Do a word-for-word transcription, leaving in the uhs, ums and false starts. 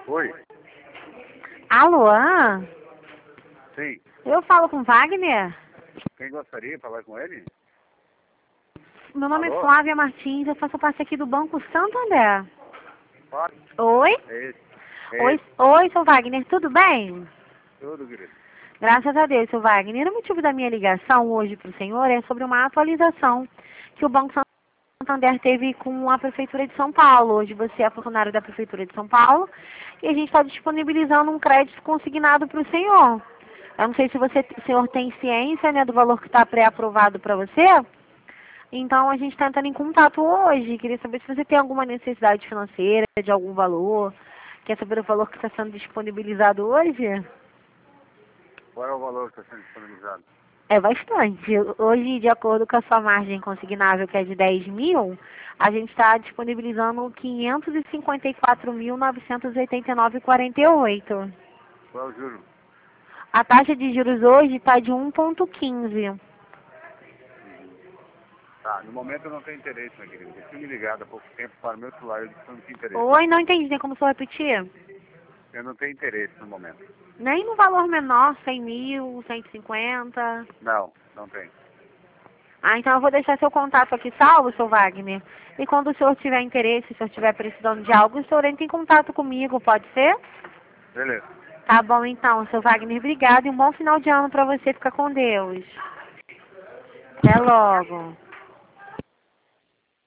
Oi, Alô? sim. Eu falo com Wagner? Quem gostaria de falar com ele? Meu nome Alô? é Flávia Martins, eu faço parte aqui do Banco Santander. Pode? Oi? É esse. É Oi, esse. oi, seu Wagner, tudo bem? Tudo, querido. Graças a Deus, seu Wagner. O motivo da minha ligação hoje para o senhor é sobre uma atualização que o Banco Santander teve com a Prefeitura de São Paulo. Hoje você é funcionário da Prefeitura de São Paulo e a gente está disponibilizando um crédito consignado para o senhor. Eu não sei se você, o senhor tem ciência, né, do valor que está pré-aprovado para você. Então a gente está entrando em contato hoje. Queria saber se você tem alguma necessidade financeira, de algum valor. Quer saber o valor que está sendo disponibilizado hoje? Qual é o valor que está sendo disponibilizado? É bastante. Hoje, de acordo com a sua margem consignável, que é de dez mil, a gente está disponibilizando quinhentos e cinquenta e quatro mil, novecentos e oitenta e nove vírgula quarenta e oito. Qual é o juro? A taxa de juros hoje está de um vírgula quinze. Uhum. Tá, no momento eu não tenho interesse, meu querido. Eu fui me ligado há pouco tempo para o meu celular e eu disse que eu não tinha interesse. Oi, não entendi. Tem como só repetir? Eu não tenho interesse no momento. Nem no valor menor, cem mil, cento e cinquenta. Não, não tenho. Ah, então eu vou deixar seu contato aqui salvo, seu Wagner. E quando o senhor tiver interesse, se o senhor estiver precisando de algo, o senhor entra em contato comigo, pode ser? Beleza. Tá bom então, seu Wagner, obrigado e um bom final de ano para você. Fica com Deus. Até logo.